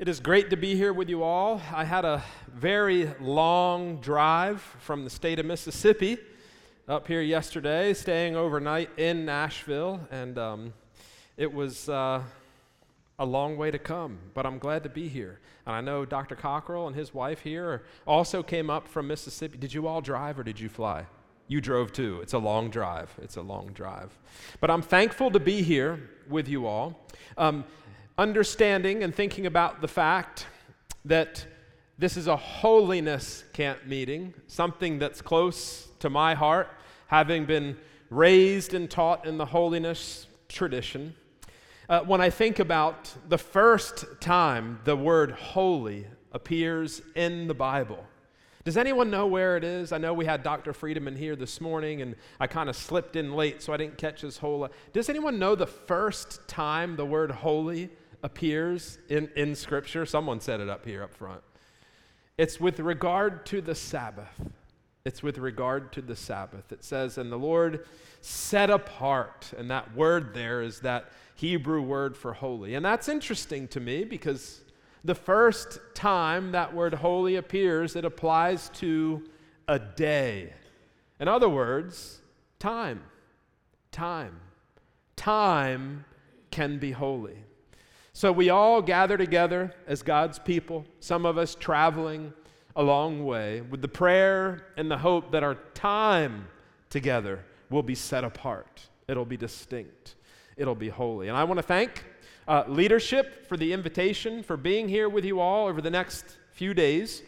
It is great to be here with you all. I had a very long drive from the state of Mississippi up here yesterday, staying overnight in Nashville, and it was a long way to come, but I'm glad to be here. And I know Dr. Cockrell and his wife here also came up from Mississippi. Did you all drive or did you fly? You drove too. It's a long drive. It's a long drive. But I'm thankful to be here with you all. Understanding and thinking about the fact that this is a holiness camp meeting, something that's close to my heart, having been raised and taught in the holiness tradition. When I think about the first time the word holy appears in the Bible, does anyone know where it is? I know we had Dr. Friedemann here this morning, and I kind of slipped in late, so I didn't catch his whole. Does anyone know the first time the word holy appears in Scripture? Someone said it up here up front. It's with regard to the Sabbath. It's with regard to the Sabbath. It says, and the Lord set apart, and that word there is that Hebrew word for holy. And that's interesting to me because the first time that word holy appears, it applies to a day. In other words, time. Time can be holy. So we all gather together as God's people, some of us traveling a long way, with the prayer and the hope that our time together will be set apart. It'll be distinct. It'll be holy. And I want to thank leadership for the invitation, for being here with you all over the next few days.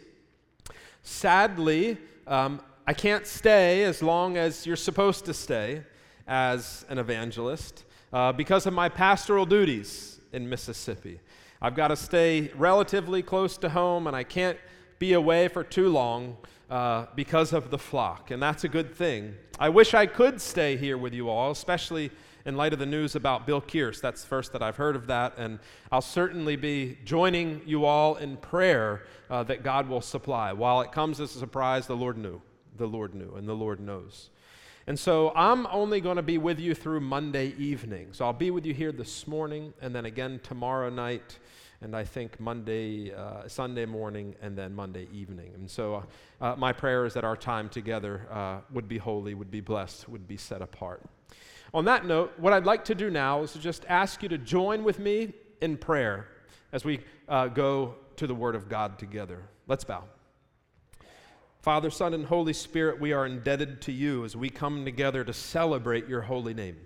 Sadly, I can't stay as long as you're supposed to stay as an evangelist because of my pastoral duties in Mississippi. I've got to stay relatively close to home, and I can't be away for too long because of the flock, and that's a good thing. I wish I could stay here with you all, especially in light of the news about Bill Kearse. That's the first that I've heard of that, and I'll certainly be joining you all in prayer that God will supply. While it comes as a surprise, the Lord knew, and the Lord knows. And so I'm only going to be with you through Monday evening. So I'll be with you here this morning, and then again tomorrow night, and I think Sunday morning, and then Monday evening. And so my prayer is that our time together would be holy, would be blessed, would be set apart. On that note, what I'd like to do now is to just ask you to join with me in prayer as we go to the Word of God together. Let's bow. Father, Son, and Holy Spirit, we are indebted to you as we come together to celebrate your holy name.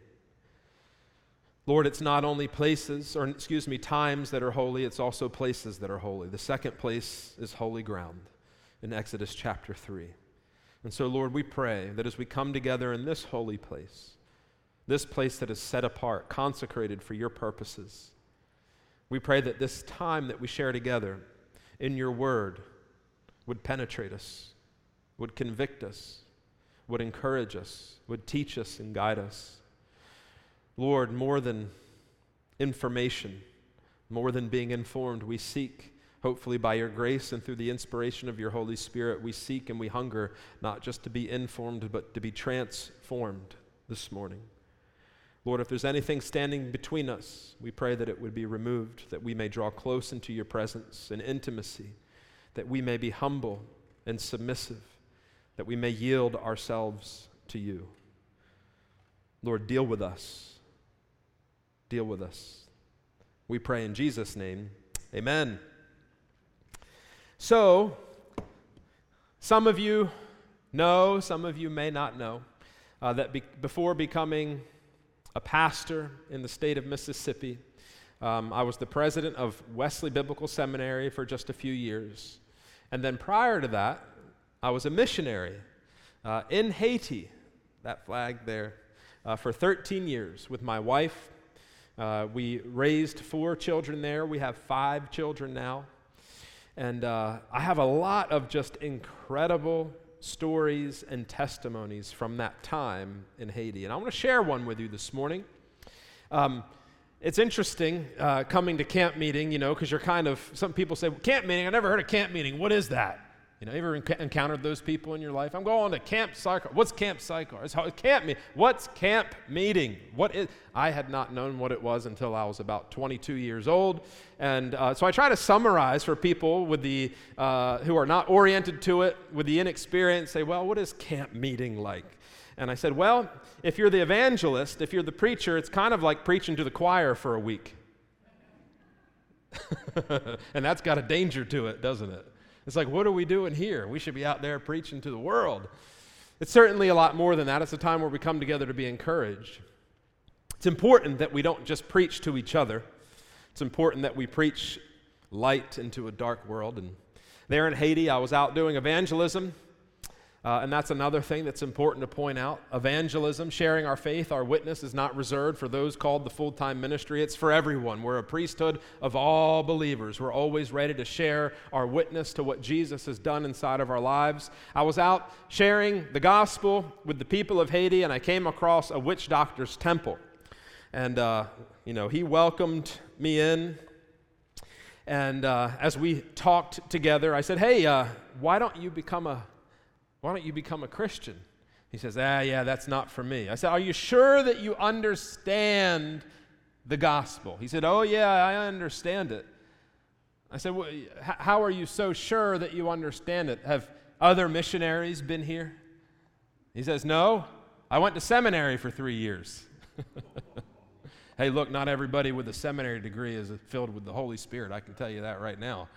Lord, it's not only times that are holy, it's also places that are holy. The second place is holy ground in Exodus chapter 3. And so, Lord, we pray that as we come together in this holy place, this place that is set apart, consecrated for your purposes, we pray that this time that we share together in your word would penetrate us, would convict us, would encourage us, would teach us and guide us. Lord, more than information, more than being informed, we seek, hopefully by your grace and through the inspiration of your Holy Spirit, we seek and we hunger not just to be informed, but to be transformed this morning. Lord, if there's anything standing between us, we pray that it would be removed, that we may draw close into your presence and intimacy, that we may be humble and submissive, that we may yield ourselves to you. Lord, deal with us. Deal with us. We pray in Jesus' name, amen. So, some of you know, some of you may not know, that before becoming a pastor in the state of Mississippi, I was the president of Wesley Biblical Seminary for just a few years. And then prior to that, I was a missionary in Haiti, that flag there, for 13 years with my wife. We raised 4 children there. We have 5 children now. And I have a lot of just incredible stories and testimonies from that time in Haiti. And I want to share one with you this morning. It's interesting coming to camp meeting, because you're some people say, well, camp meeting, I never heard of camp meeting. What is that? You know, ever encountered those people in your life? I'm going to Camp Sychar. What's Camp Sychar? It's camp meeting. What's camp meeting? What is? I had not known what it was until I was about 22 years old, and so I try to summarize for people with the who are not oriented to it, with the inexperienced. Say, well, what is camp meeting like? And I said, well, if you're the evangelist, if you're the preacher, it's kind of like preaching to the choir for a week, and that's got a danger to it, doesn't it? It's like, what are we doing here? We should be out there preaching to the world. It's certainly a lot more than that. It's a time where we come together to be encouraged. It's important that we don't just preach to each other. It's important that we preach light into a dark world. And there in Haiti, I was out doing evangelism. And that's another thing that's important to point out. Evangelism, sharing our faith, our witness is not reserved for those called the full-time ministry. It's for everyone. We're a priesthood of all believers. We're always ready to share our witness to what Jesus has done inside of our lives. I was out sharing the gospel with the people of Haiti, and I came across a witch doctor's temple. And, he welcomed me in. And as we talked together, I said, hey, why don't you become a Christian? He says, yeah, that's not for me. I said, are you sure that you understand the gospel? He said, oh, yeah, I understand it. I said, well, how are you so sure that you understand it? Have other missionaries been here? He says, no, I went to seminary for 3 years. Hey, look, not everybody with a seminary degree is filled with the Holy Spirit. I can tell you that right now.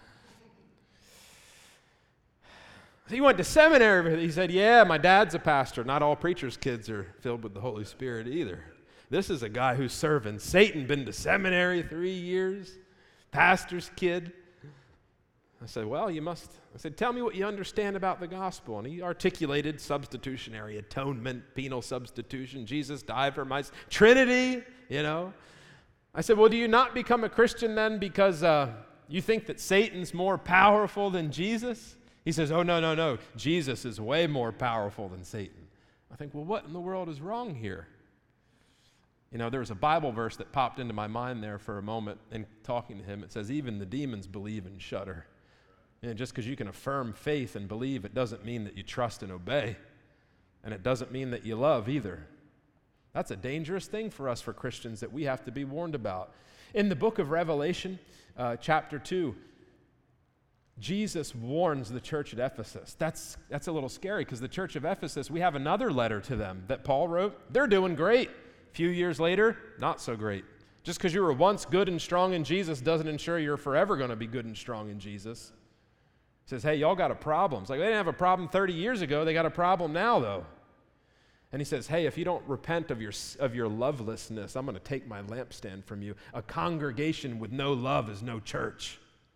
He went to seminary. He said, yeah, my dad's a pastor. Not all preachers' kids are filled with the Holy Spirit either. This is a guy who's serving Satan, been to seminary 3 years, pastor's kid. I said, well, I said, tell me what you understand about the gospel. And he articulated substitutionary atonement, penal substitution. Jesus died for my Trinity, I said, well, do you not become a Christian then because you think that Satan's more powerful than Jesus? He says, oh, no. Jesus is way more powerful than Satan. I think, well, what in the world is wrong here? There was a Bible verse that popped into my mind there for a moment in talking to him. It says, even the demons believe and shudder. Just because you can affirm faith and believe, it doesn't mean that you trust and obey. And it doesn't mean that you love either. That's a dangerous thing for us, for Christians, that we have to be warned about. In the book of Revelation, chapter 2, Jesus warns the church at Ephesus. That's a little scary because the church of Ephesus, we have another letter to them that Paul wrote. They're doing great. A few years later, not so great. Just because you were once good and strong in Jesus doesn't ensure you're forever going to be good and strong in Jesus. He says, hey, y'all got a problem. It's like they didn't have a problem 30 years ago. They got a problem now, though. And he says, hey, if you don't repent of your lovelessness, I'm going to take my lampstand from you. A congregation with no love is no church.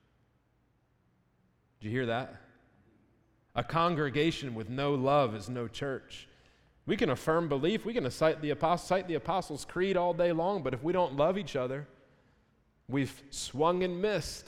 Did you hear that? A congregation with no love is no church. We can affirm belief. We can cite the Apostles' Creed all day long, but if we don't love each other, we've swung and missed.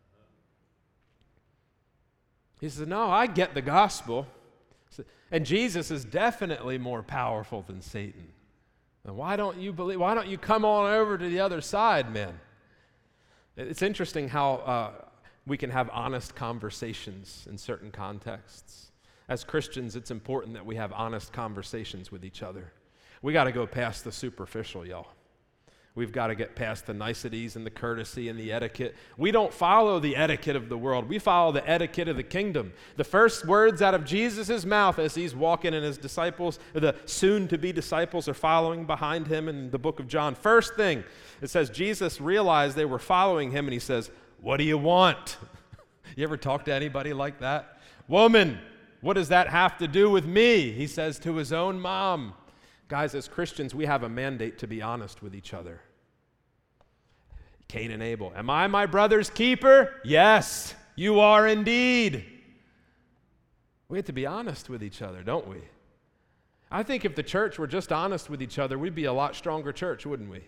He says, no, I get the gospel. And Jesus is definitely more powerful than Satan. And why don't you believe? Why don't you come on over to the other side, man? It's interesting how we can have honest conversations in certain contexts. As Christians, it's important that we have honest conversations with each other. We got to go past the superficial, y'all. We've got to get past the niceties and the courtesy and the etiquette. We don't follow the etiquette of the world. We follow the etiquette of the kingdom. The first words out of Jesus' mouth as he's walking and his disciples, the soon-to-be disciples, are following behind him in the book of John. First thing, it says Jesus realized they were following him, and he says, what do you want? You ever talk to anybody like that? Woman, what does that have to do with me? He says to his own mom. Guys, as Christians, we have a mandate to be honest with each other. Cain and Abel. Am I my brother's keeper? Yes, you are indeed. We have to be honest with each other, don't we? I think if the church were just honest with each other, we'd be a lot stronger church, wouldn't we?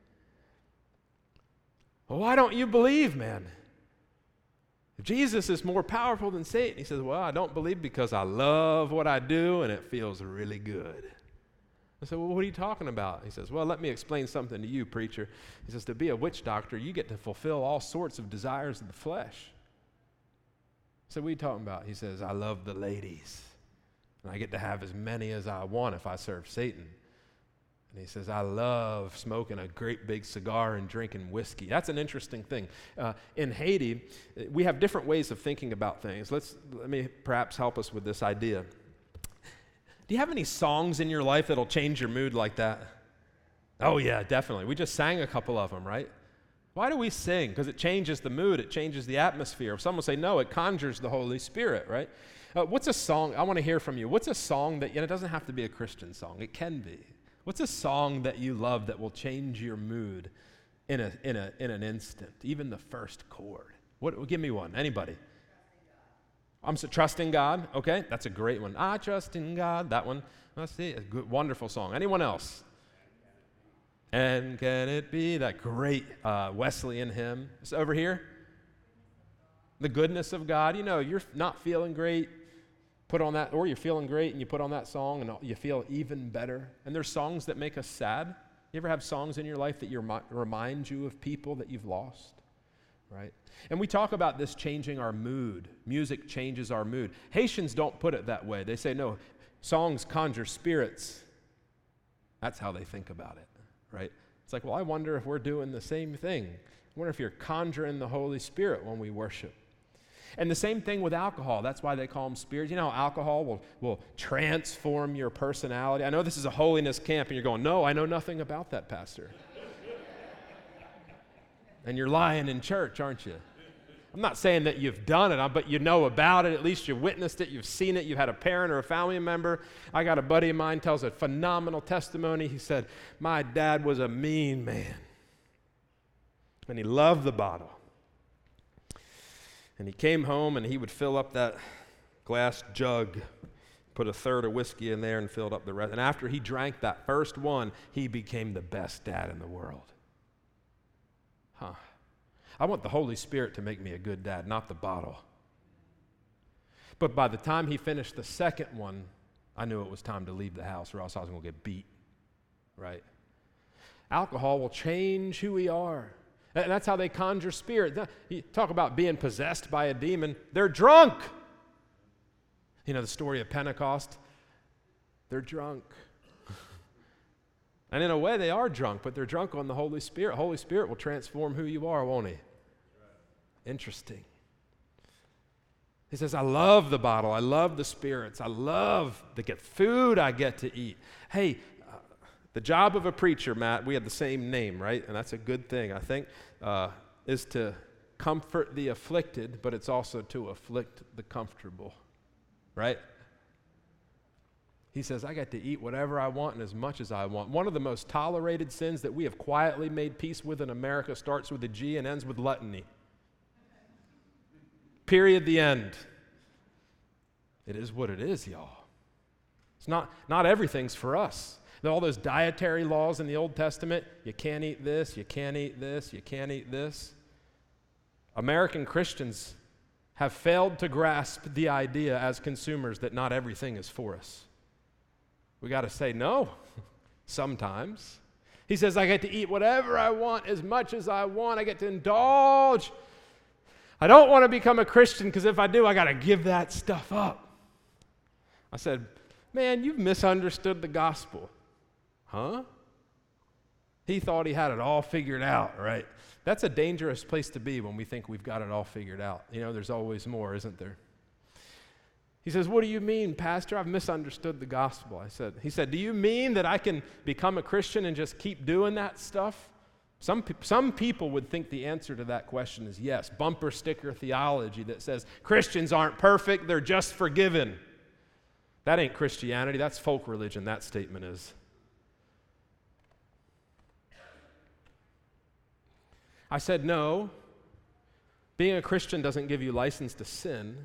Well, why don't you believe, man? If Jesus is more powerful than Satan, he says, well, I don't believe because I love what I do and it feels really good. I said, well, what are you talking about? He says, well, let me explain something to you, preacher. He says, to be a witch doctor, you get to fulfill all sorts of desires of the flesh. So what are you talking about? He says, I love the ladies. And I get to have as many as I want if I serve Satan. And he says, I love smoking a great big cigar and drinking whiskey. That's an interesting thing. In Haiti, we have different ways of thinking about things. Let me perhaps help us with this idea. Do you have any songs in your life that'll change your mood like that? Oh yeah, definitely. We just sang a couple of them, right? Why do we sing? Because it changes the mood, it changes the atmosphere. Some will say, no, it conjures the Holy Spirit, right? What's a song? I want to hear from you. What's a song that, it doesn't have to be a Christian song. It can be. What's a song that you love that will change your mood in an instant, even the first chord? Give me one. Anybody? Trusting God. Okay, that's a great one. I trust in God. That one. Let's see, a good, wonderful song. Anyone else? And can it be that great Wesleyan hymn? It's over here. The goodness of God. You're not feeling great. Put on that, or you're feeling great and you put on that song and you feel even better. And there's songs that make us sad. You ever have songs in your life that remind you of people that you've lost? Right? And we talk about this changing our mood. Music changes our mood. Haitians don't put it that way. They say, no, songs conjure spirits. That's how they think about it, right? It's like, well, I wonder if we're doing the same thing. I wonder if you're conjuring the Holy Spirit when we worship. And the same thing with alcohol. That's why they call them spirits. You know how alcohol will transform your personality? I know this is a holiness camp, and you're going, no, I know nothing about that, Pastor. And you're lying in church, aren't you? I'm not saying that you've done it, but you know about it. At least you've witnessed it. You've seen it. You've had a parent or a family member. I got a buddy of mine tells a phenomenal testimony. He said, my dad was a mean man, and he loved the bottle. And he came home, and he would fill up that glass jug, put a third of whiskey in there, and filled up the rest. And after he drank that first one, he became the best dad in the world. I want the Holy Spirit to make me a good dad, not the bottle. But by the time he finished the second one, I knew it was time to leave the house, or else I was going to get beat, right? Alcohol will change who we are. And that's how they conjure spirit. You talk about being possessed by a demon. They're drunk. You know the story of Pentecost? They're drunk. And in a way, they are drunk, but they're drunk on the Holy Spirit. Holy Spirit will transform who you are, won't he? Interesting. He says, I love the bottle. I love the spirits. I love the food I get to eat. Hey, the job of a preacher, Matt, we have the same name, right? And that's a good thing, I think, is to comfort the afflicted, but it's also to afflict the comfortable, right? He says, I get to eat whatever I want and as much as I want. One of the most tolerated sins that we have quietly made peace with in America starts with a G and ends with gluttony. Period, the end. It is what it is, y'all. It's not everything's for us. All those dietary laws in the Old Testament, you can't eat this, you can't eat this, you can't eat this. American Christians have failed to grasp the idea as consumers that not everything is for us. We got to say no sometimes. He says, I get to eat whatever I want, as much as I want. I get to indulge. I don't want to become a Christian because if I do, I got to give that stuff up. I said, man, you've misunderstood the gospel. Huh? He thought he had it all figured out, right? That's a dangerous place to be when we think we've got it all figured out. There's always more, isn't there? He says, what do you mean, Pastor? I've misunderstood the gospel. He said, do you mean that I can become a Christian and just keep doing that stuff? Some people would think the answer to that question is yes. Bumper sticker theology that says Christians aren't perfect, they're just forgiven. That ain't Christianity, that's folk religion, that statement is. I said, no, being a Christian doesn't give you license to sin.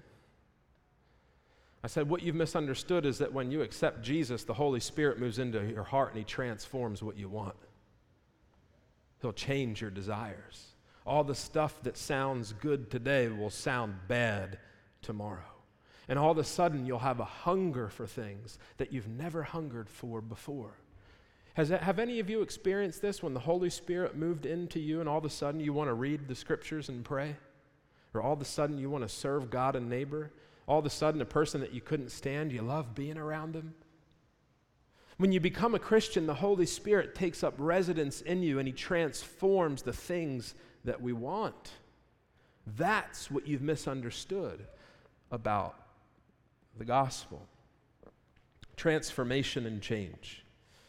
I said, what you've misunderstood is that when you accept Jesus, the Holy Spirit moves into your heart and he transforms what you want. He'll change your desires. All the stuff that sounds good today will sound bad tomorrow. And all of a sudden, you'll have a hunger for things that you've never hungered for before. Have any of you experienced this when the Holy Spirit moved into you and all of a sudden you want to read the scriptures and pray? Or all of a sudden you want to serve God and neighbor? All of a sudden a person that you couldn't stand, you love being around them? When you become a Christian, the Holy Spirit takes up residence in you and He transforms the things that we want. That's what you've misunderstood about the gospel. Transformation and change.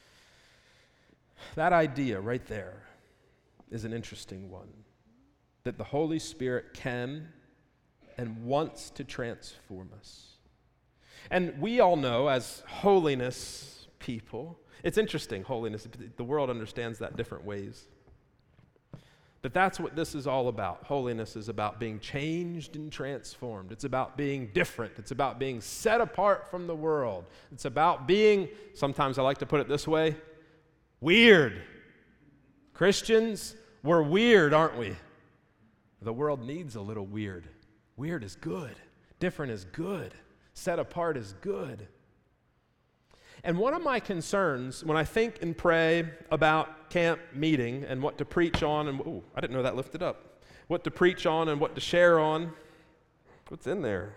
That idea right there is an interesting one. That the Holy Spirit can and wants to transform us. And we all know as holiness people, it's interesting, holiness, the world understands that different ways. But that's what this is all about. Holiness is about being changed and transformed. It's about being different. It's about being set apart from the world. It's about being, sometimes I like to put it this way, weird. Christians, we're weird, aren't we? The world needs a little weird. Weird is good. Different is good. Set apart is good. And one of my concerns when I think and pray about camp meeting and what to preach on, and I didn't know that lifted up. What to preach on and what to share on. What's in there?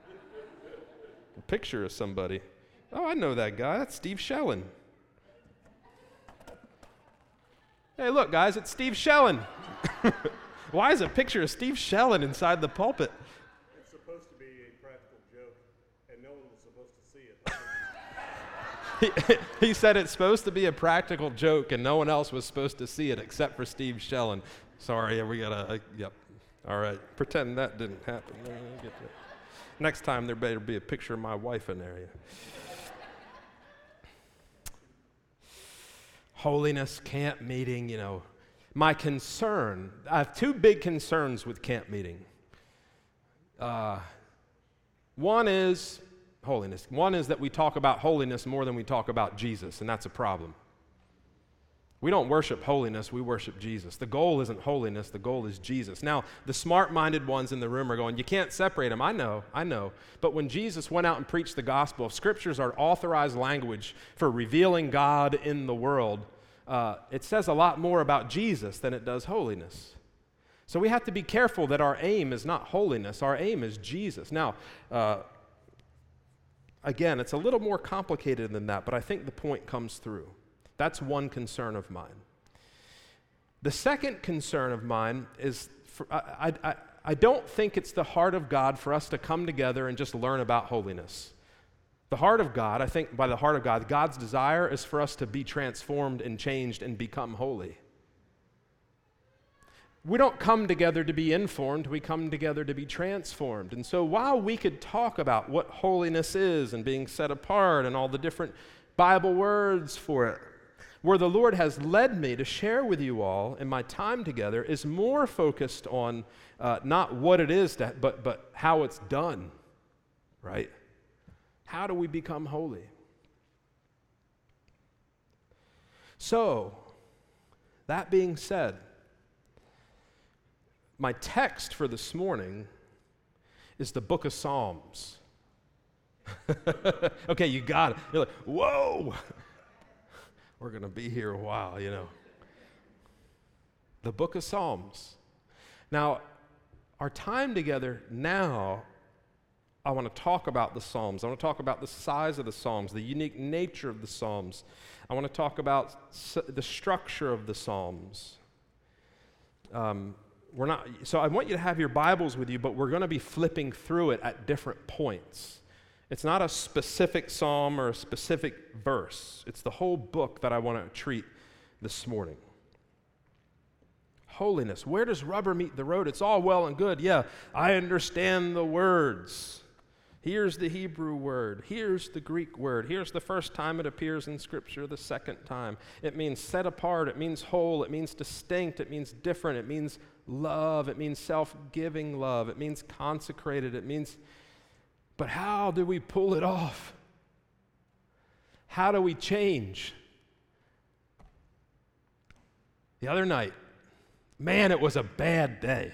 A picture of somebody. Oh, I know that guy. That's Steve Shellen. Hey, look, guys, it's Steve Shellen. Why is a picture of Steve Shellen inside the pulpit? It's supposed to be a practical joke, and no one was supposed to see it. He said it's supposed to be a practical joke, and no one else was supposed to see it except for Steve Shellen. Sorry, we gotta, yep. All right, pretend that didn't happen. Next time, there better be a picture of my wife in there. Yeah. Holiness, camp meeting, my concern, I have two big concerns with camp meeting. One is holiness. One is that we talk about holiness more than we talk about Jesus, and that's a problem. We don't worship holiness, we worship Jesus. The goal isn't holiness, the goal is Jesus. Now, the smart-minded ones in the room are going, you can't separate them. I know. But when Jesus went out and preached the gospel, if scriptures are authorized language for revealing God in the world, it says a lot more about Jesus than it does holiness. So we have to be careful that our aim is not holiness, our aim is Jesus. Now, again, it's a little more complicated than that, but I think the point comes through. That's one concern of mine. The second concern of mine is, I don't think it's the heart of God for us to come together and just learn about holiness. The heart of God, I think by the heart of God, God's desire is for us to be transformed and changed and become holy. We don't come together to be informed, we come together to be transformed. And so while we could talk about what holiness is and being set apart and all the different Bible words for it, where the Lord has led me to share with you all in my time together is more focused on not what it is, but how it's done, right? How do we become holy? So, that being said, my text for this morning is the book of Psalms. Okay, you got it. You're like, whoa! We're going to be here a while, The book of Psalms. Now, our time together now, I want to talk about the Psalms. I want to talk about the size of the Psalms, the unique nature of the Psalms. I want to talk about the structure of the Psalms. So I want you to have your Bibles with you, but we're going to be flipping through it at different points. It's not a specific psalm or a specific verse. It's the whole book that I want to treat this morning. Holiness. Where does rubber meet the road? It's all well and good. Yeah, I understand the words. Here's the Hebrew word. Here's the Greek word. Here's the first time it appears in Scripture, the second time. It means set apart. It means whole. It means distinct. It means different. It means love. It means self-giving love. It means consecrated. It means... But how do we pull it off? How do we change? The other night, man, it was a bad day.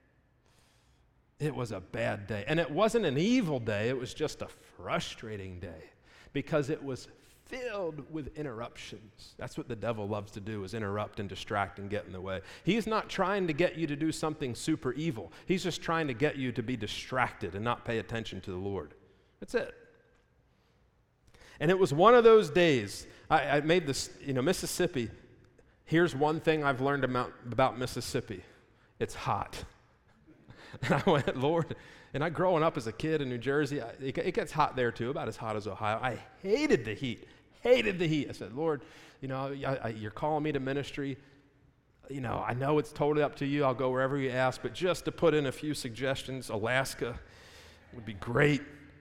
It was a bad day. And it wasn't an evil day, it was just a frustrating day because it was filled with interruptions. That's what the devil loves to do, is interrupt and distract and get in the way. He's not trying to get you to do something super evil. He's just trying to get you to be distracted and not pay attention to the Lord. That's it. And it was one of those days. I made this, Mississippi. Here's one thing I've learned about Mississippi. It's hot. And I went, Lord, and growing up as a kid in New Jersey, it gets hot there too, about as hot as Ohio. I hated the heat. I said, Lord, you're calling me to ministry. I know it's totally up to you. I'll go wherever you ask, but just to put in a few suggestions, Alaska would be great.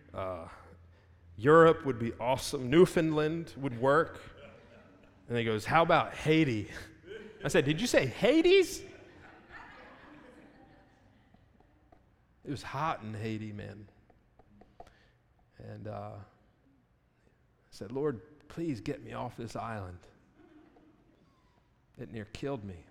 Europe would be awesome. Newfoundland would work. And he goes, how about Haiti? I said, did you say Hades? It was hot in Haiti, man. And I said, Lord, please get me off this island. It near killed me.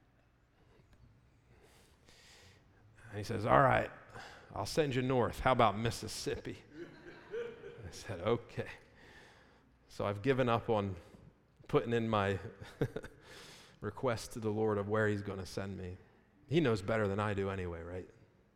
And he says, all right, I'll send you north. How about Mississippi? I said, okay. So I've given up on putting in my request to the Lord of where he's going to send me. He knows better than I do anyway, right?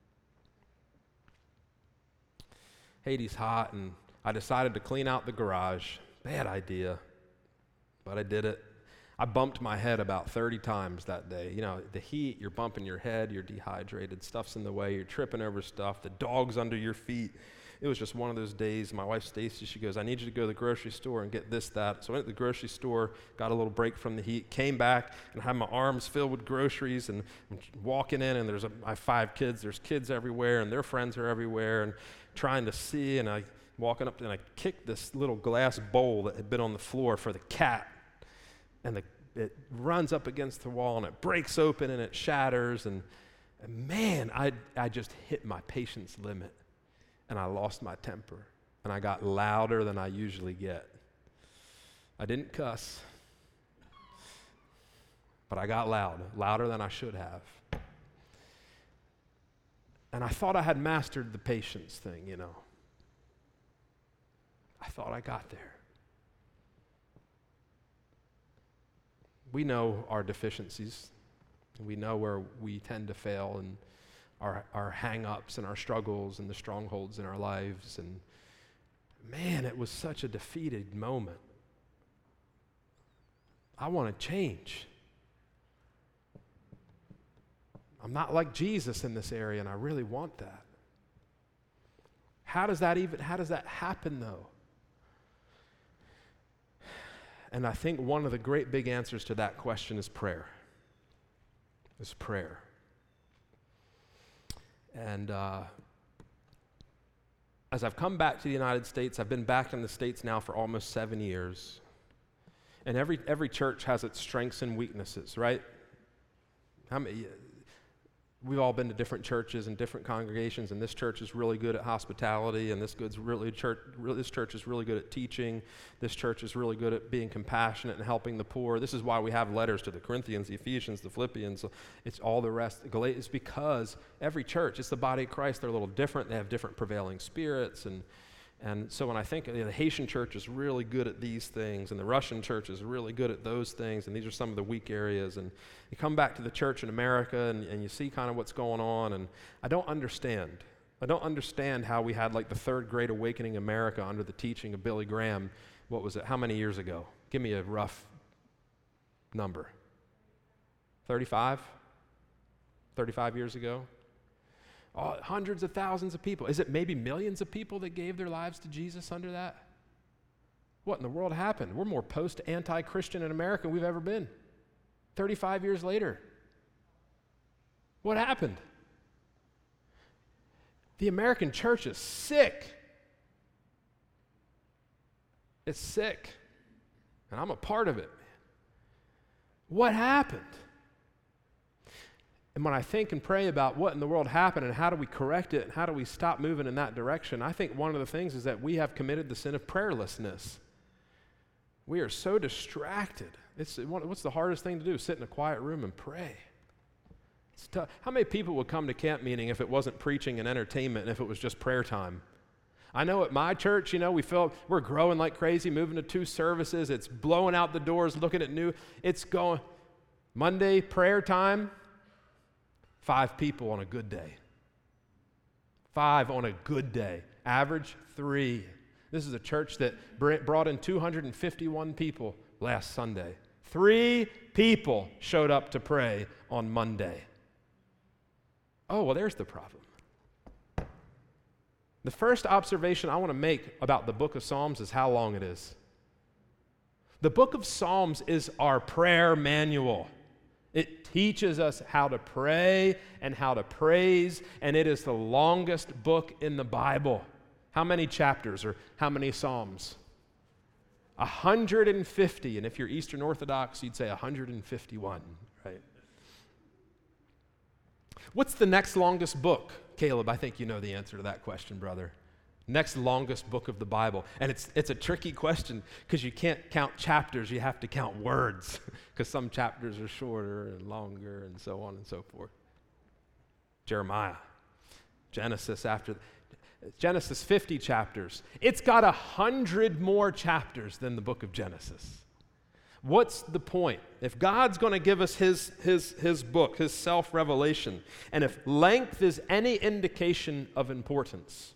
Haiti's hot, and I decided to clean out the garage. Bad idea, but I did it. I bumped my head about 30 times that day. The heat, you're bumping your head, you're dehydrated, stuff's in the way, you're tripping over stuff, the dog's under your feet. It was just one of those days. My wife, Stacy, she goes, I need you to go to the grocery store and get this, that. So I went to the grocery store, got a little break from the heat, came back, and had my arms filled with groceries, and I'm walking in, and I have 5 kids. There's kids everywhere, and their friends are everywhere, and trying to see, and I walking up, and I kicked this little glass bowl that had been on the floor for the cat, and it runs up against the wall, and it breaks open, and it shatters, and man, I just hit my patience limit. And I lost my temper, and I got louder than I usually get. I didn't cuss, but I got louder than I should have. And I thought I had mastered the patience thing, I thought I got there. We know our deficiencies. We know where we tend to fail, and our hang-ups and our struggles and the strongholds in our lives. And man, it was such a defeated moment. I want to change. I'm not like Jesus in this area, and I really want that. How does that happen though? And I think one of the great big answers to that question is prayer. And as I've come back to the United States, I've been back in the States now for almost 7 years. And every church has its strengths and weaknesses, right? We've all been to different churches and different congregations, and this church is really good at hospitality, and this church is really good at teaching. This church is really good at being compassionate and helping the poor. This is why we have letters to the Corinthians, the Ephesians, the Philippians. It's all the rest. It's because every church, it's the body of Christ. They're a little different. They have different prevailing spirits, and so when I think the Haitian church is really good at these things, and the Russian church is really good at those things, and these are some of the weak areas. And you come back to the church in America, and you see kind of what's going on, and I don't understand. I don't understand how we had like the third great awakening in America under the teaching of Billy Graham. What was it? How many years ago? Give me a rough number. 35? 35 years ago? Hundreds of thousands of people. Is it maybe millions of people that gave their lives to Jesus under that? What in the world happened? We're more post-anti-Christian in America than we've ever been. 35 years later. What happened? The American church is sick. It's sick. And I'm a part of it. What happened? And when I think and pray about what in the world happened and how do we correct it and how do we stop moving in that direction, I think one of the things is that we have committed the sin of prayerlessness. We are so distracted. What's the hardest thing to do? Sit in a quiet room and pray. It's tough. How many people would come to camp meeting if it wasn't preaching and entertainment and if it was just prayer time? I know at my church, we're growing like crazy, moving to 2 services. It's blowing out the doors, looking at new. It's going. Monday, prayer time, 5 people on a good day. 5 on a good day. Average 3. This is a church that brought in 251 people last Sunday. 3 people showed up to pray on Monday. Oh, well, there's the problem. The first observation I want to make about the book of Psalms is how long it is. The book of Psalms is our prayer manual. It teaches us how to pray and how to praise, and it is the longest book in the Bible. How many chapters or how many Psalms? 150, and if you're Eastern Orthodox, you'd say 151, right? What's the next longest book? Caleb, I think you know the answer to that question, brother. Next longest book of the Bible. And it's a tricky question because you can't count chapters, you have to count words because some chapters are shorter and longer and so on and so forth. Jeremiah. Genesis 50 chapters. It's got 100 more chapters than the book of Genesis. What's the point? If God's going to give us his book, his self-revelation, and if length is any indication of importance,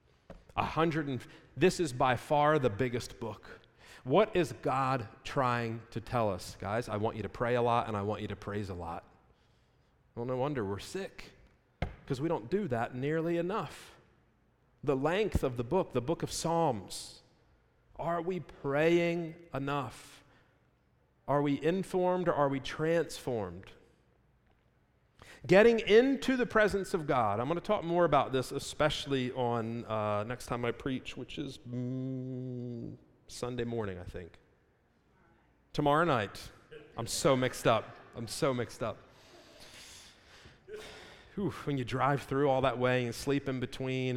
this is by far the biggest book. What is God trying to tell us? Guys, I want you to pray a lot and I want you to praise a lot. Well, no wonder we're sick because we don't do that nearly enough. The length of the book of Psalms. Are we praying enough? Are we informed or are we transformed? Getting into the presence of God. I'm going to talk more about this, especially on next time I preach, which is Sunday morning, I think. Tomorrow night. I'm so mixed up. Whew, when you drive through all that way and sleep in between,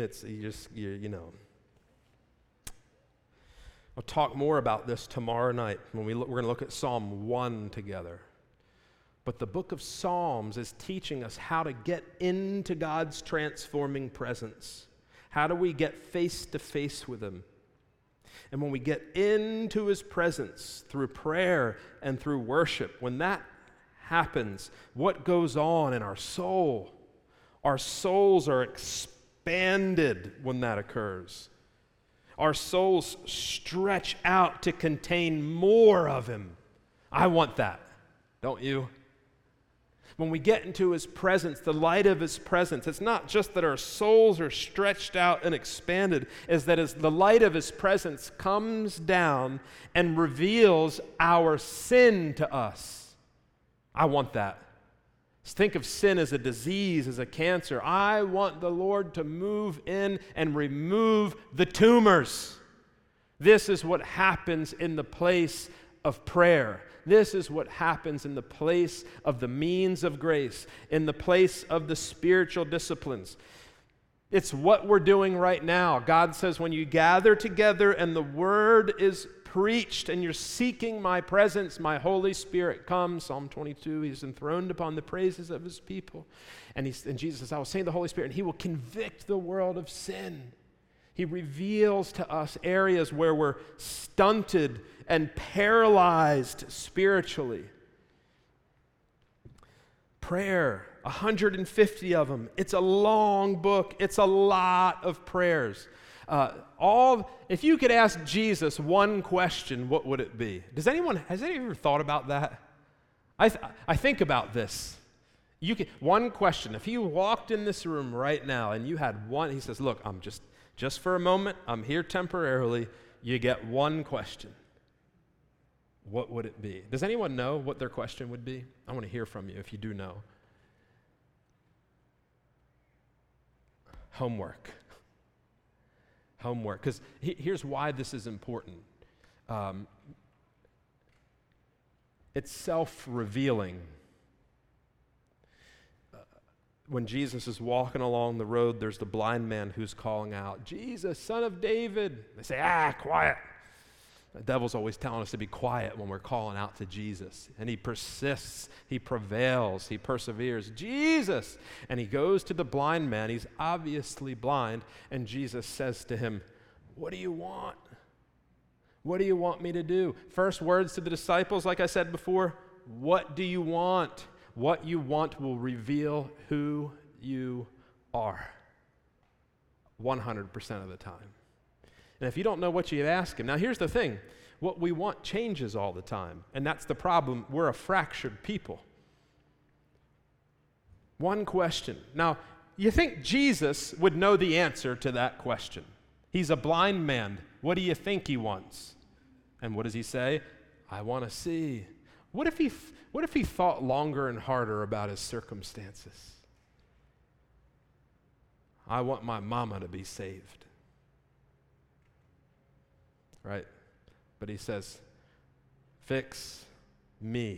I'll talk more about this tomorrow night when we're going to look at Psalm 1 together. But the book of Psalms is teaching us how to get into God's transforming presence. How do we get face to face with Him? And when we get into His presence through prayer and through worship, when that happens, what goes on in our soul? Our souls are expanded when that occurs. Our souls stretch out to contain more of Him. I want that, don't you? When we get into His presence, the light of His presence, it's not just that our souls are stretched out and expanded, it's that as the light of His presence comes down and reveals our sin to us. I want that. Think of sin as a disease, as a cancer. I want the Lord to move in and remove the tumors. This is what happens in the place of prayer. This is what happens in the place of the means of grace, in the place of the spiritual disciplines. It's what we're doing right now. God says when you gather together and the word is preached and you're seeking my presence, my Holy Spirit comes. Psalm 22, He's enthroned upon the praises of His people. And Jesus says, I will send the Holy Spirit and He will convict the world of sin. He reveals to us areas where we're stunted and paralyzed spiritually. Prayer, 150 of them. It's a long book. It's a lot of prayers. If you could ask Jesus one question, what would it be? Has anyone ever thought about that? I think about this. One question. If you walked in this room right now and you had one, He says, look, I'm just for a moment, I'm here temporarily. You get one question. What would it be? Does anyone know what their question would be? I want to hear from you if you do know. Homework. Because here's why this is important. It's self-revealing. When Jesus is walking along the road, there's the blind man who's calling out, Jesus, Son of David. They say, quiet. The devil's always telling us to be quiet when we're calling out to Jesus. And he persists, he prevails, he perseveres. Jesus! And he goes to the blind man. He's obviously blind. And Jesus says to him, "What do you want? What do you want me to do?" First words to the disciples, like I said before, what do you want? What you want will reveal who you are 100% of the time. And if you don't know what you ask him, now here's the thing, what we want changes all the time, and that's the problem. We're a fractured people. One question. Now, you think Jesus would know the answer to that question. He's a blind man. What do you think he wants? And what does he say? I want to see. What if he thought longer and harder about his circumstances? I want my mama to be saved. Right? But he says, fix me.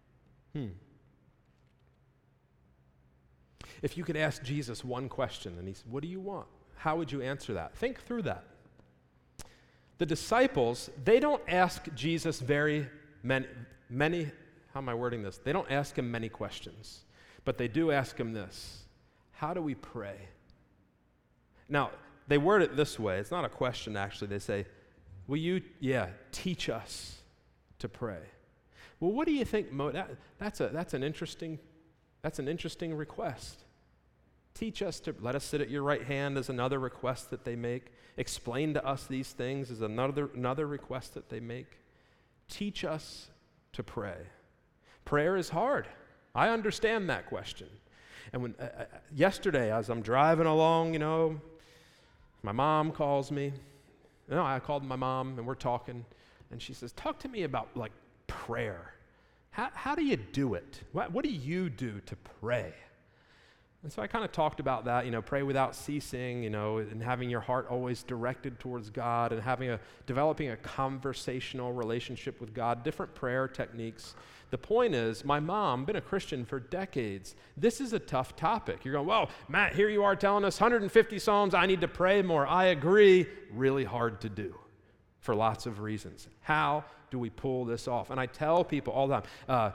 If you could ask Jesus one question, and he said, what do you want? How would you answer that? Think through that. The disciples, they don't ask Jesus very many, how am I wording this? They don't ask him many questions, but they do ask him this: how do we pray? Now, they word it this way. It's not a question, actually. They say, will you, teach us to pray. Well, what do you think? That's an interesting request. Teach us to, let us sit at your right hand is another request that they make. Explain to us these things is another request that they make. Teach us to pray. Prayer is hard. I understand that question. And when yesterday, as I'm driving along, my mom calls me. I called my mom, and we're talking, and she says, talk to me about, prayer. How do you do it? What do you do to pray? And so I kind of talked about that, pray without ceasing, and having your heart always directed towards God, and developing a conversational relationship with God, different prayer techniques. The point is, my mom, been a Christian for decades. This is a tough topic. You're going, well, Matt, here you are telling us 150 Psalms, I need to pray more. I agree, really hard to do for lots of reasons. How do we pull this off? And I tell people all the time,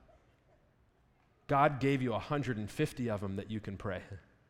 God gave you 150 of them that you can pray.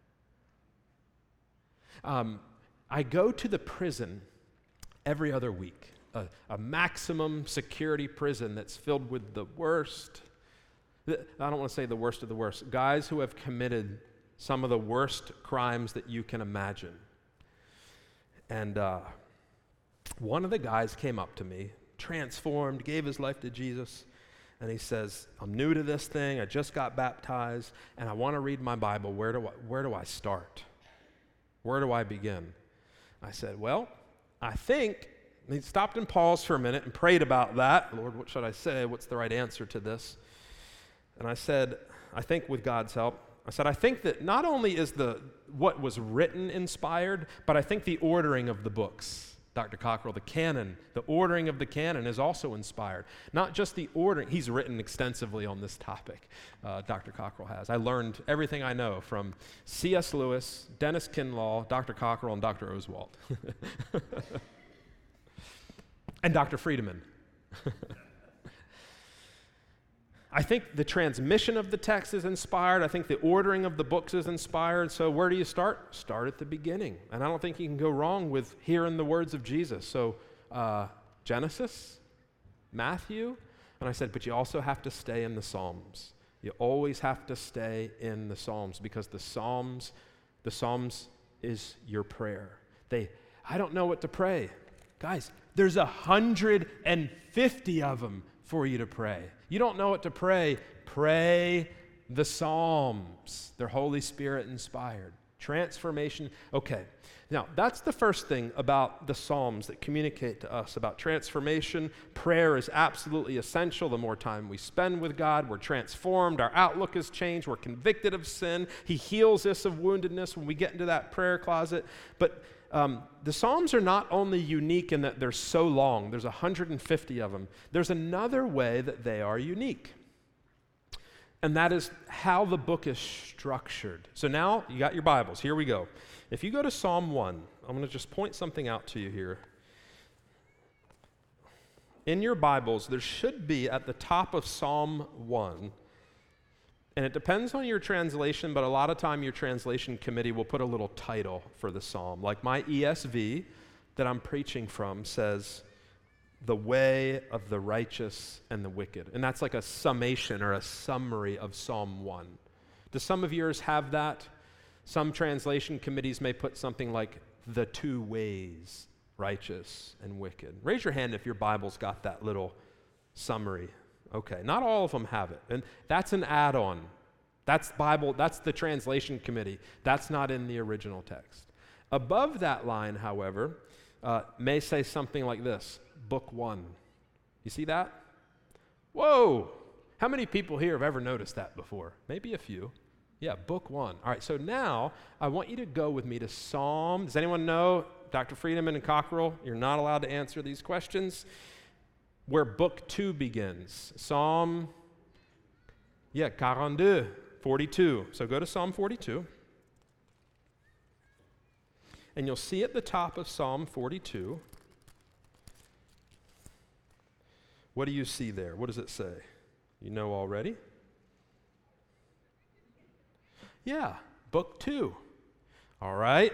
I go to the prison every other week, a maximum security prison that's filled with the worst. I don't want to say the worst of the worst. Guys who have committed some of the worst crimes that you can imagine. And one of the guys came up to me, transformed, gave his life to Jesus. And he says, I'm new to this thing. I just got baptized, and I want to read my Bible. Where do I start? Where do I begin? I said, well, I think, and he stopped and paused for a minute and prayed about that. Lord, what should I say? What's the right answer to this? And I said, I think with God's help, I think that not only is what was written inspired, but I think the ordering of the books. Dr. Cockrell, the canon, the ordering of the canon is also inspired. Not just the ordering. He's written extensively on this topic, Dr. Cockrell has. I learned everything I know from C.S. Lewis, Dennis Kinlaw, Dr. Cockrell, and Dr. Oswalt. And Dr. Friedemann. I think the transmission of the text is inspired. I think the ordering of the books is inspired. So where do you start? Start at the beginning. And I don't think you can go wrong with hearing the words of Jesus. So Genesis, Matthew, and I said, but you also have to stay in the Psalms. You always have to stay in the Psalms because the Psalms is your prayer. I don't know what to pray. Guys, there's 150 of them for you to pray. You don't know what to pray, pray the Psalms. They're Holy Spirit inspired. Transformation. Okay, now that's the first thing about the Psalms that communicate to us about transformation. Prayer is absolutely essential. The more time we spend with God, we're transformed, our outlook is changed, we're convicted of sin. He heals us of woundedness when we get into that prayer closet. But the Psalms are not only unique in that they're so long, there's 150 of them. There's another way that they are unique, and that is how the book is structured. So now you got your Bibles. Here we go. If you go to Psalm 1, I'm going to just point something out to you here. in your Bibles, there should be at the top of Psalm 1, and it depends on your translation, but a lot of time your translation committee will put a little title for the psalm. Like my ESV that I'm preaching from says, "The way of the righteous and the wicked." And that's like a summation or a summary of Psalm 1. Do some of yours have that? Some translation committees may put something like, "The two ways, righteous and wicked." Raise your hand if your Bible's got that little summary. Okay, not all of them have it. And that's an add-on. That's Bible, that's the translation committee. That's not in the original text. Above that line, however, may say something like this, Book 1. You see that? Whoa! How many people here have ever noticed that before? Maybe a few. Yeah, Book 1. All right, so now I want you to go with me to Psalm. Does anyone know, Dr. Friedemann and Cockrell, you're not allowed to answer these questions, where Book 2 begins. Psalm, 42. So go to Psalm 42. And you'll see at the top of Psalm 42, what do you see there? What does it say? You know already? Yeah, Book 2. All right.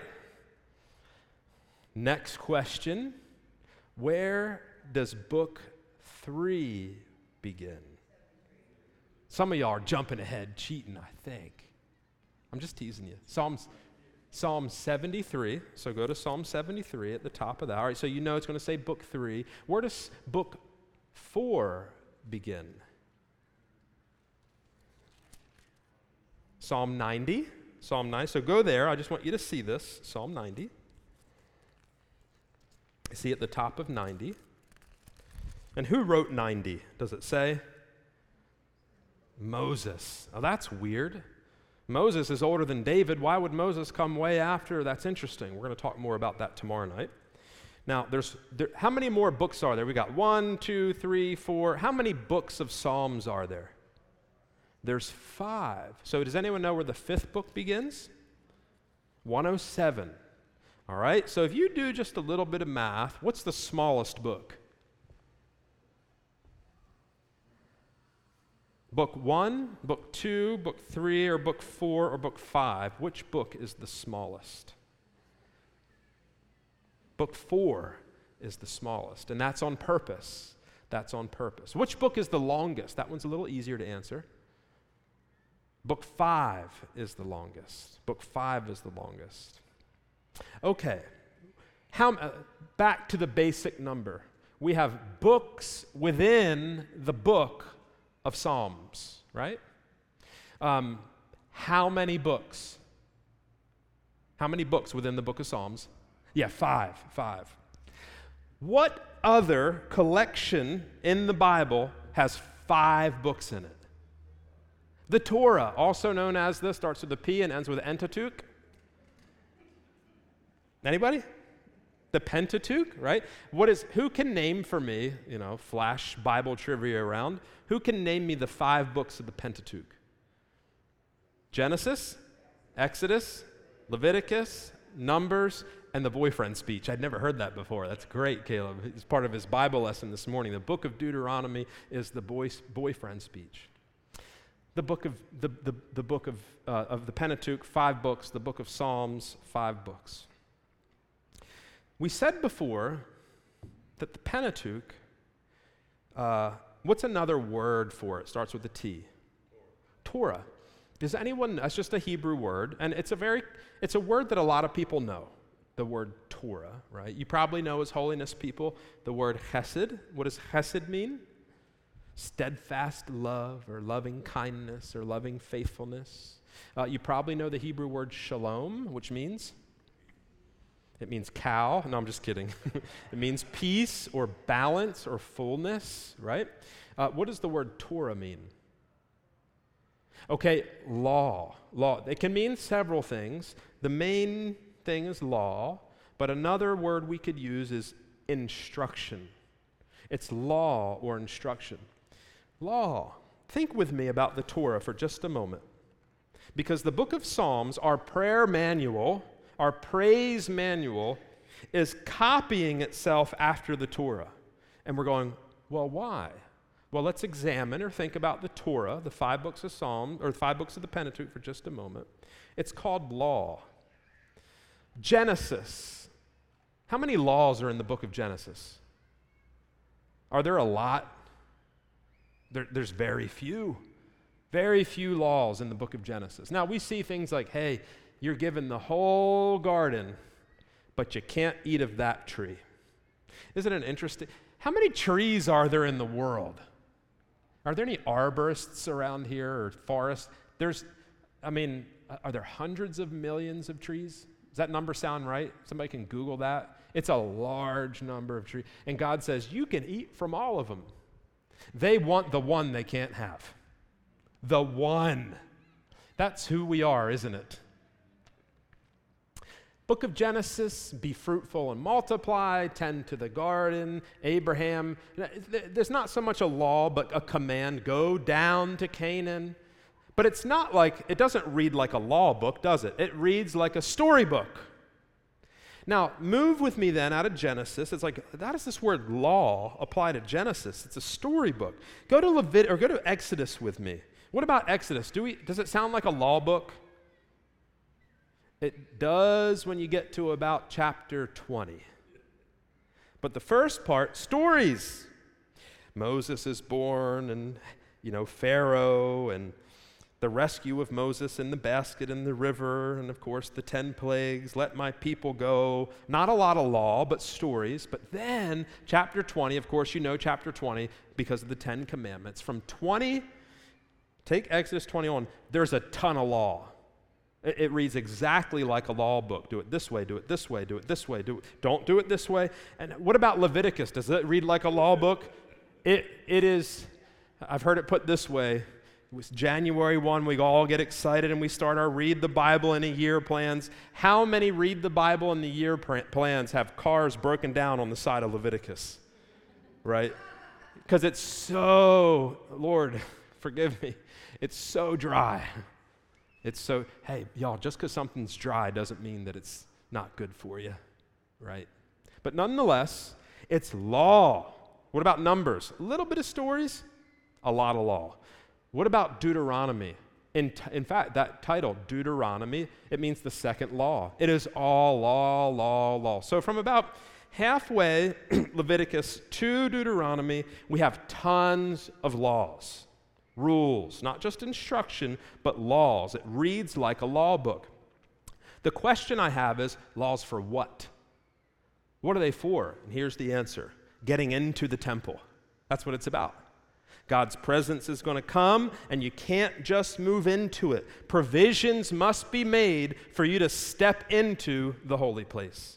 Next question. Where does Book 3 begin? Some of y'all are jumping ahead, cheating, I think. I'm just teasing you. Psalm 73. So go to Psalm 73 at the top of that. All right, so you know it's going to say Book 3. Where does Book 4 begin? Psalm 90. Psalm 9. So go there. I just want you to see this. Psalm 90. See at the top of 90. And who wrote 90? Does it say? Moses. Oh, that's weird. Moses is older than David. Why would Moses come way after? That's interesting. We're going to talk more about that tomorrow night. Now, how many more books are there? We got 1, 2, 3, 4. How many books of Psalms are there? There's 5. So does anyone know where the 5th book begins? 107. All right, so if you do just a little bit of math, what's the smallest book? Book 1, Book 2, Book 3, or Book 4, or Book 5? Which book is the smallest? Book 4 is the smallest, and that's on purpose. That's on purpose. Which book is the longest? That one's a little easier to answer. Book 5 is the longest. Book 5 is the longest. Okay, back to the basic number. We have books within the book of Psalms, right? How many books? How many books within the book of Psalms? Yeah, 5. What other collection in the Bible has 5 books in it? The Torah, also known as this, starts with a P and ends with Pentateuch. Anybody? The Pentateuch, right? Who can name for me, flash Bible trivia around, who can name me the 5 books of the Pentateuch? Genesis, Exodus, Leviticus, Numbers, and the boyfriend speech. I'd never heard that before. That's great, Caleb. It's part of his Bible lesson this morning. The book of Deuteronomy is the boyfriend speech. The book of the Pentateuch, 5 books. The book of Psalms, 5 books. We said before that the Pentateuch, what's another word for it? Starts with a T. Torah. Does anyone, that's just a Hebrew word, and it's a word that a lot of people know, the word Torah, right? You probably know as holiness people the word chesed. What does chesed mean? Steadfast love or loving kindness or loving faithfulness. You probably know the Hebrew word shalom, which means? It means cow. No, I'm just kidding. It means peace or balance or fullness, right? What does the word Torah mean? Okay, law. It can mean several things. The main thing is law, but another word we could use is instruction. It's law or instruction. Law. Think with me about the Torah for just a moment. Because the book of Psalms, our prayer manual, our praise manual, is copying itself after the Torah. And we're going, Well, why? Well, let's examine or think about the Torah, the 5 books of Psalms, or 5 books of the Pentateuch for just a moment. It's called law. Genesis. How many laws are in the book of Genesis? Are there a lot? There's very few. Very few laws in the book of Genesis. Now, we see things like, hey, you're given the whole garden, but you can't eat of that tree. Isn't it interesting? How many trees are there in the world? Are there any arborists around here or forests? Are there hundreds of millions of trees? Does that number sound right? Somebody can Google that. It's a large number of trees. And God says, you can eat from all of them. They want the one they can't have. The one. That's who we are, isn't it? Book of Genesis, be fruitful and multiply, tend to the garden, Abraham. There's not so much a law, but a command, go down to Canaan. But it's not like, it doesn't read like a law book, does it? It reads like a storybook. Now, move with me then out of Genesis. It's like, how does this word law apply to Genesis? It's a storybook. Go to Exodus with me. What about Exodus? Does it sound like a law book? It does when you get to about chapter 20. But the first part, stories. Moses is born, and Pharaoh, and the rescue of Moses in the basket in the river, and of course the 10 plagues, let my people go. Not a lot of law, but stories. But then chapter 20, of course you know chapter 20 because of the 10 commandments. From 20, take Exodus 20 on, there's a ton of law. It reads exactly like a law book. Do it this way, do it this way, do it this way, don't do it this way. And what about Leviticus? Does it read like a law book? It is, I've heard it put this way. It was January 1, we all get excited and we start our Read the Bible in a Year plans. How many Read the Bible in the Year plans have cars broken down on the side of Leviticus? Right? Because it's so, Lord, forgive me, it's so dry. It's so, hey, y'all, just because something's dry doesn't mean that it's not good for you, right? But nonetheless, it's law. What about Numbers? A little bit of stories, a lot of law. What about Deuteronomy? In fact, that title, Deuteronomy, it means the second law. It is all law, law, law. So from about halfway, Leviticus to Deuteronomy, we have tons of laws. Rules, not just instruction, but laws. It reads like a law book. The question I have is, laws for what? What are they for? And here's the answer. Getting into the temple. That's what it's about. God's presence is going to come, and you can't just move into it. Provisions must be made for you to step into the holy place.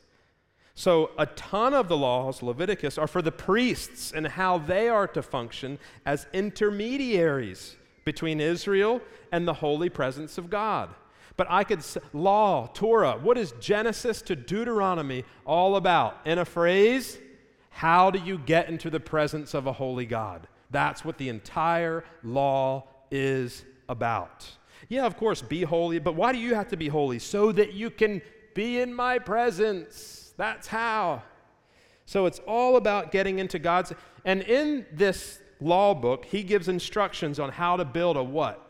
So a ton of the laws, Leviticus, are for the priests and how they are to function as intermediaries between Israel and the holy presence of God. But I could say, law, Torah, what is Genesis to Deuteronomy all about? In a phrase, how do you get into the presence of a holy God? That's what the entire law is about. Yeah, of course, be holy, but why do you have to be holy? So that you can be in my presence. That's how. So it's all about getting into God's, and in this law book, he gives instructions on how to build a what?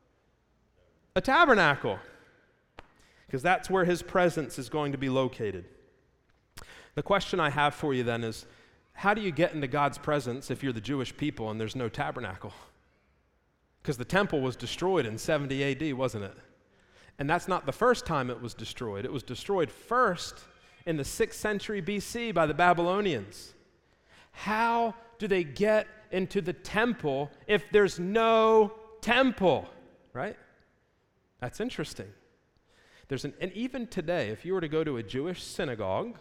A tabernacle. Because that's where his presence is going to be located. The question I have for you then is, how do you get into God's presence if you're the Jewish people and there's no tabernacle? Because the temple was destroyed in 70 AD, wasn't it? And that's not the first time it was destroyed. It was destroyed first in the 6th century BC by the Babylonians. How do they get into the temple if there's no temple, right? That's interesting. And even today, if you were to go to a Jewish synagogue,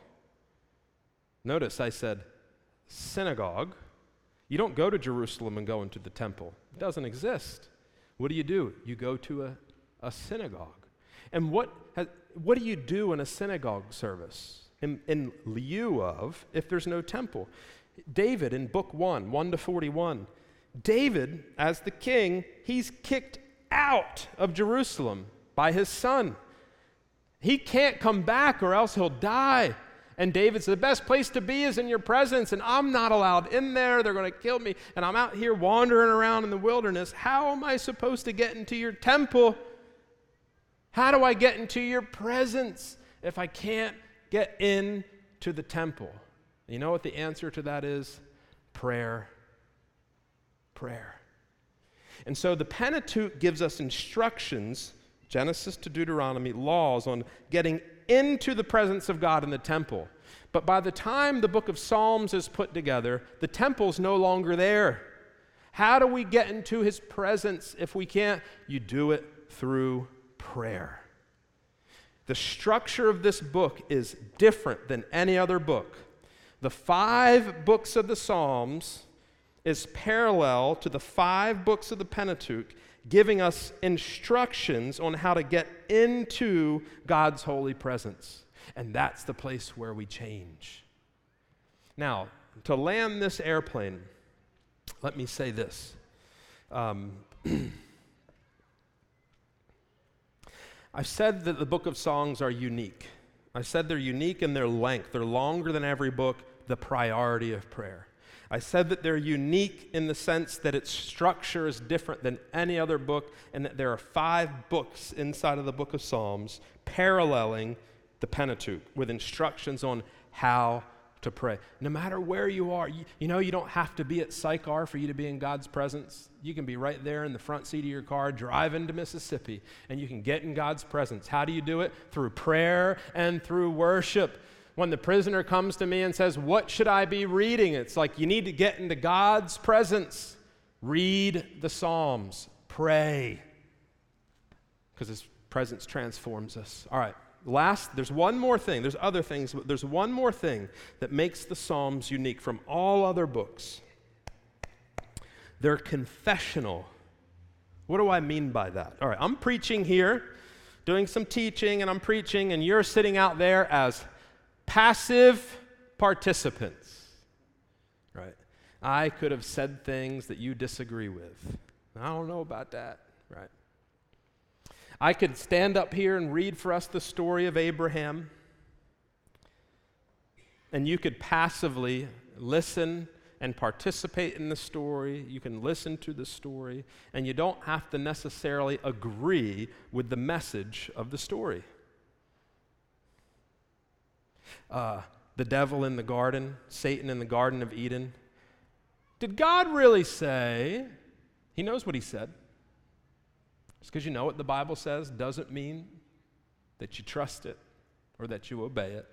notice I said synagogue, you don't go to Jerusalem and go into the temple. It doesn't exist. What do? You go to a synagogue. And what do you do in a synagogue service in lieu of if there's no temple? David in book 1 to 41, David, as the king, he's kicked out of Jerusalem by his son. He can't come back or else he'll die. And David said, the best place to be is in your presence, and I'm not allowed in there. They're going to kill me, and I'm out here wandering around in the wilderness. How am I supposed to get into your temple? How do I get into your presence if I can't get into the temple? You know what the answer to that is? Prayer. Prayer. And so the Pentateuch gives us instructions, Genesis to Deuteronomy, laws on getting into the presence of God in the temple. But by the time the book of Psalms is put together, the temple's no longer there. How do we get into his presence if we can't? You do it through prayer. The structure of this book is different than any other book. The 5 books of the Psalms is parallel to the 5 books of the Pentateuch, giving us instructions on how to get into God's holy presence. And that's the place where we change. Now, to land this airplane, let me say this. I've said that the book of Songs are unique. I said they're unique in their length. They're longer than every book, the priority of prayer. I said that they're unique in the sense that its structure is different than any other book, and that there are 5 books inside of the book of Psalms paralleling the Pentateuch with instructions on how to pray. No matter where you are, you know you don't have to be at Sychar for you to be in God's presence. You can be right there in the front seat of your car driving to Mississippi, and you can get in God's presence. How do you do it? Through prayer and through worship. When the prisoner comes to me and says, what should I be reading? It's like you need to get into God's presence. Read the Psalms. Pray. Because his presence transforms us. All right. There's one more thing. There's other things, but there's one more thing that makes the Psalms unique from all other books. They're confessional. What do I mean by that? All right, I'm preaching here, doing some teaching, and I'm preaching, and you're sitting out there as passive participants, right? I could have said things that you disagree with. I don't know about that, right? I could stand up here and read for us the story of Abraham, and you could passively listen and participate in the story. You can listen to the story, and you don't have to necessarily agree with the message of the story. The devil in the garden, Satan in the Garden of Eden. Did God really say? He knows what he said. Just because you know what the Bible says doesn't mean that you trust it or that you obey it.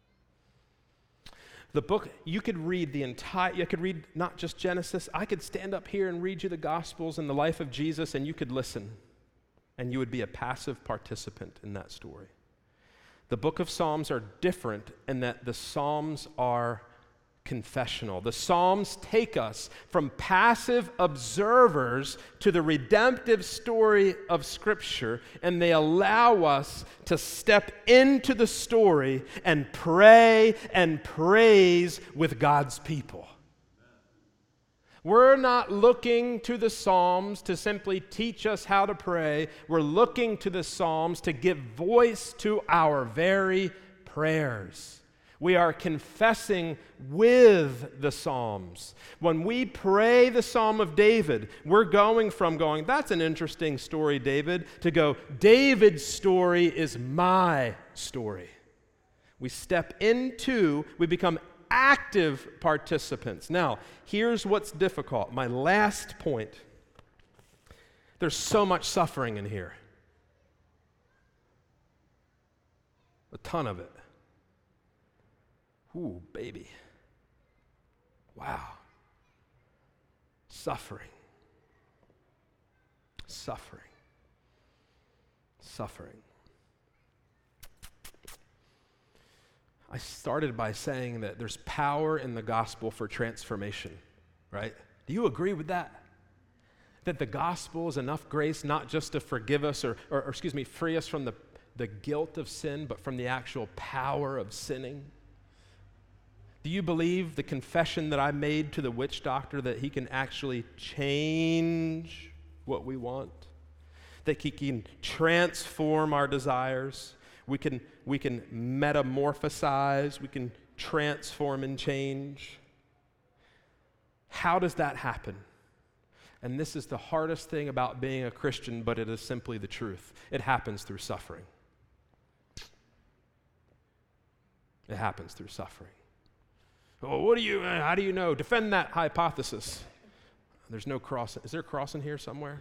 The book, you could read not just Genesis. I could stand up here and read you the Gospels and the life of Jesus, and you could listen, and you would be a passive participant in that story. The book of Psalms are different in that the Psalms are confessional. The Psalms take us from passive observers to the redemptive story of Scripture, and they allow us to step into the story and pray and praise with God's people. We're not looking to the Psalms to simply teach us how to pray. We're looking to the Psalms to give voice to our very prayers. We are confessing with the Psalms. When we pray the Psalm of David, we're going, that's an interesting story, David, to go, David's story is my story. We become active participants. Now, here's what's difficult. My last point. There's so much suffering in here. A ton of it. Ooh, baby. Wow. Suffering. Suffering. Suffering. I started by saying that there's power in the gospel for transformation, right? Do you agree with that? That the gospel is enough grace not just to forgive us or free us from the guilt of sin, but from the actual power of sinning? Do you believe the confession that I made to the witch doctor that he can actually change what we want? That he can transform our desires? We can metamorphosize, we can transform and change. How does that happen? And this is the hardest thing about being a Christian, but it is simply the truth. It happens through suffering. It happens through suffering. Oh, how do you know? Defend that hypothesis. There's no cross. Is there a cross in here somewhere?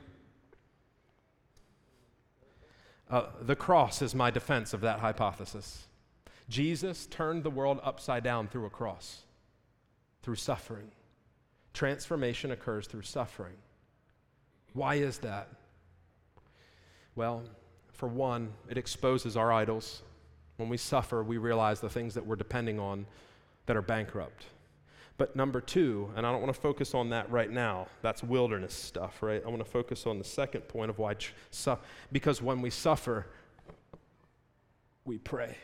The cross is my defense of that hypothesis. Jesus turned the world upside down through a cross, through suffering. Transformation occurs through suffering. Why is that? Well, for one, it exposes our idols. When we suffer, we realize the things that we're depending on that are bankrupt. But number two, and I don't want to focus on that right now, that's wilderness stuff, right? I want to focus on the second point of why because when we suffer, we pray.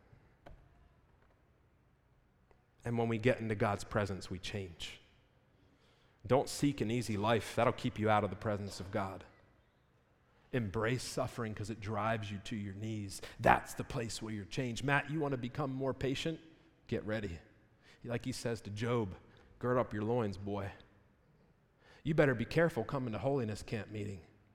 And when we get into God's presence, we change. Don't seek an easy life. That'll keep you out of the presence of God. Embrace suffering because it drives you to your knees. That's the place where you're changed. Matt, you want to become more patient? Get ready. Like he says to Job, gird up your loins, boy. You better be careful coming to holiness camp meeting.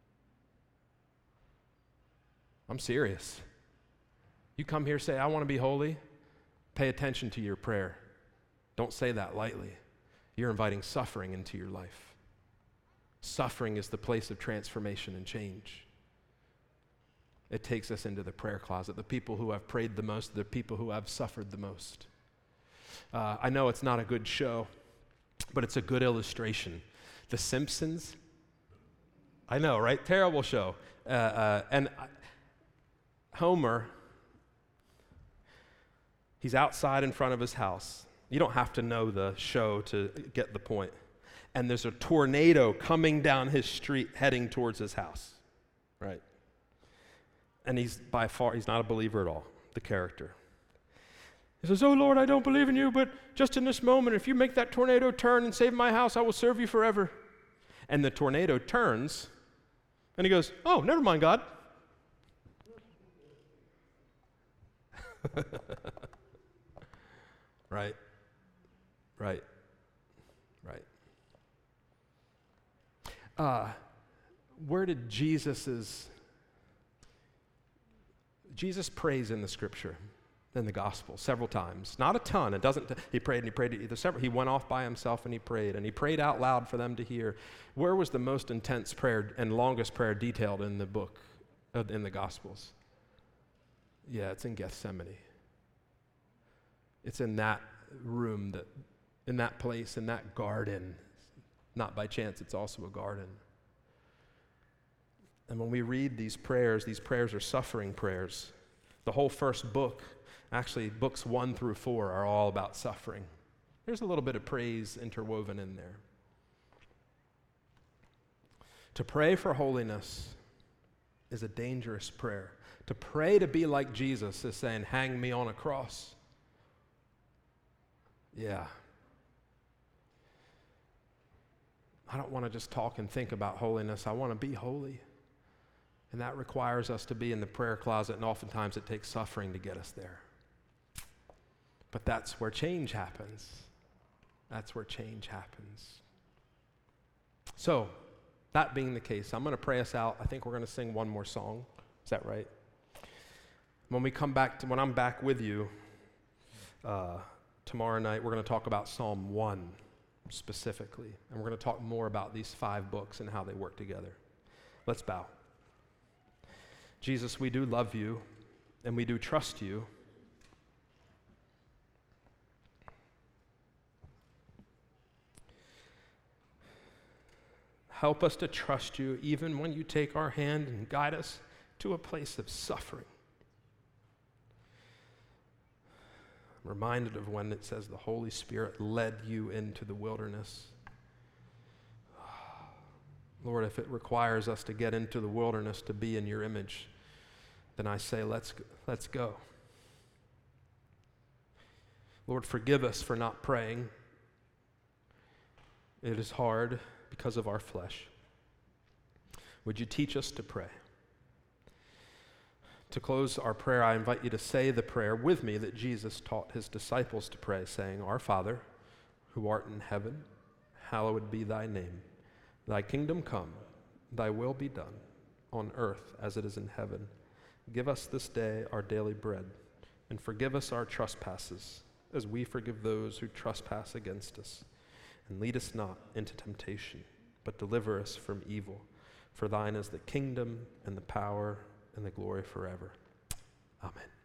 I'm serious. You come here, say, I want to be holy. Pay attention to your prayer. Don't say that lightly. You're inviting suffering into your life. Suffering is the place of transformation and change. It takes us into the prayer closet. The people who have prayed the most are the people who have suffered the most. I know it's not a good show, but it's a good illustration. The Simpsons, I know, right? Terrible show. And Homer, he's outside in front of his house. You don't have to know the show to get the point. And there's a tornado coming down his street heading towards his house, right? And he's not a believer at all, the character. He says, oh Lord, I don't believe in you, but just in this moment, if you make that tornado turn and save my house, I will serve you forever. And the tornado turns, and he goes, oh, never mind, God. Right. Where did Jesus prays in the scripture, in the gospel, several times. Not a ton. He prayed and he prayed. He went off by himself and he prayed out loud for them to hear. Where was the most intense prayer and longest prayer detailed in the book, in the gospels? Yeah, it's in Gethsemane. It's in that room, in that place, in that garden. Not by chance, it's also a garden. And when we read these prayers are suffering prayers. The whole first book, actually books 1 through 4, are all about suffering. There's a little bit of praise interwoven in there. To pray for holiness is a dangerous prayer. To pray to be like Jesus is saying, hang me on a cross. Yeah. I don't want to just talk and think about holiness. I want to be holy. And that requires us to be in the prayer closet, and oftentimes it takes suffering to get us there. But that's where change happens. That's where change happens. So, that being the case, I'm going to pray us out. I think we're going to sing one more song. Is that right? When I'm back with you tomorrow night, we're going to talk about Psalm 1 specifically. And we're going to talk more about these 5 books and how they work together. Let's bow. Jesus, we do love you and we do trust you. Help us to trust you even when you take our hand and guide us to a place of suffering. I'm reminded of when it says the Holy Spirit led you into the wilderness. Lord, if it requires us to get into the wilderness to be in your image, then I say, let's go. Lord, forgive us for not praying. It is hard because of our flesh. Would you teach us to pray? To close our prayer, I invite you to say the prayer with me that Jesus taught his disciples to pray, saying, Our Father, who art in heaven, hallowed be thy name. Thy kingdom come, thy will be done, on earth as it is in heaven. Give us this day our daily bread, and forgive us our trespasses, as we forgive those who trespass against us. And lead us not into temptation, but deliver us from evil. For thine is the kingdom, and the power, and the glory forever. Amen.